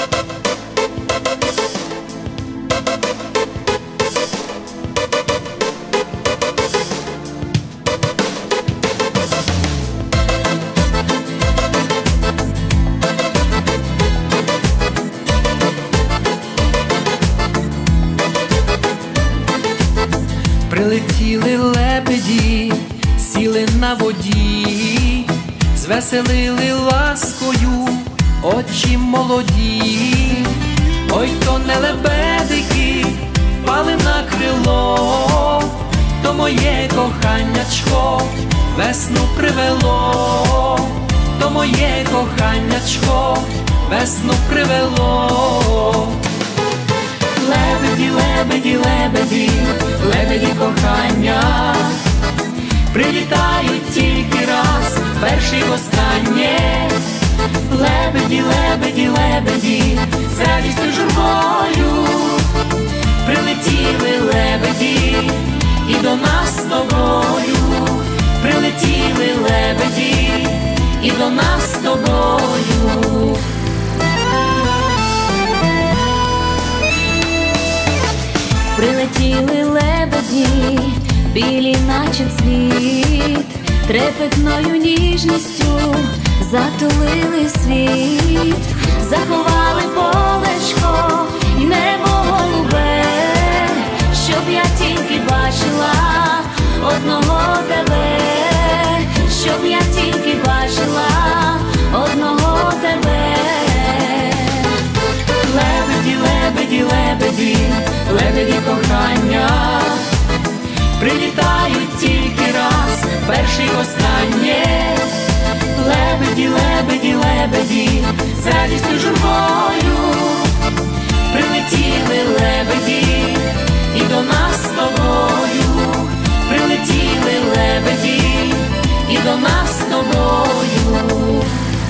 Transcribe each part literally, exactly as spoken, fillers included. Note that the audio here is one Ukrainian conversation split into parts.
Прилетіли лебеді, сіли на воді, звеселили ласкою очі молоді. Ой, то не лебедики впали на крило, то моє коханячко весну привело, то моє коханячко весну привело. Лебеді, лебеді, лебеді, лебеді кохання, прилітають тільки раз, перший востаннє. Лебеді, лебеді, лебеді, з радістю журбою, прилетіли лебеді і до нас з тобою, прилетіли лебеді і до нас з тобою. Прилетіли лебеді, білі наче цвіт, трепетною ніжністю затулили світ, заховали полечко і небо голубе, щоб я тільки бачила одного тебе, щоб я тільки бачила одного тебе. Лебеді, лебеді, лебеді, лебеді кохання, прилітають тільки раз, перший востаннє. Лебеді, лебеді, лебеді, з радістю журбою, прилетіли лебеді і до нас з тобою, прилетіли лебеді і до нас з тобою.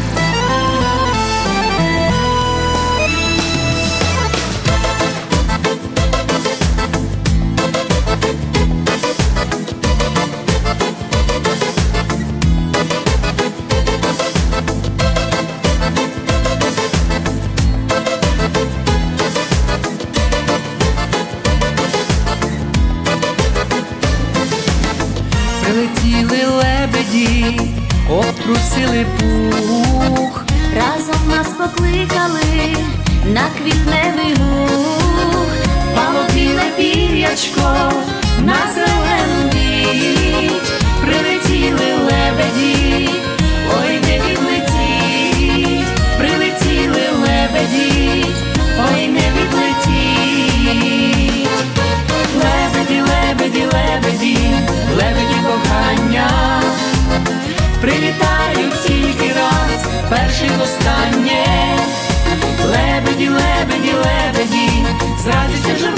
Прилетіли лебеді, обтрусили пух, разом нас покликали на квітневий луг, впало біле пір'ячко на зелену віть. Прилетіли лебеді, ой, не відлетіть, прилетіли лебеді, ой, не відлетіть. Лебеді, лебеді, лебеді, лебеді кохання, прилітають тільки раз, перший востаннє. Лебеді, лебеді, лебеді, з радістю